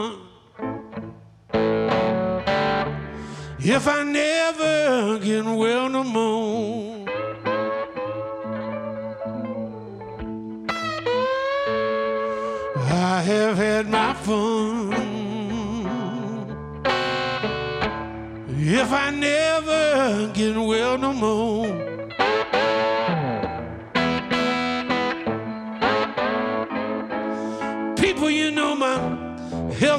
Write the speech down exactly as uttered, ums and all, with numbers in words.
If I never get well no more, I have had my fun. If I never get well no more, people, you know my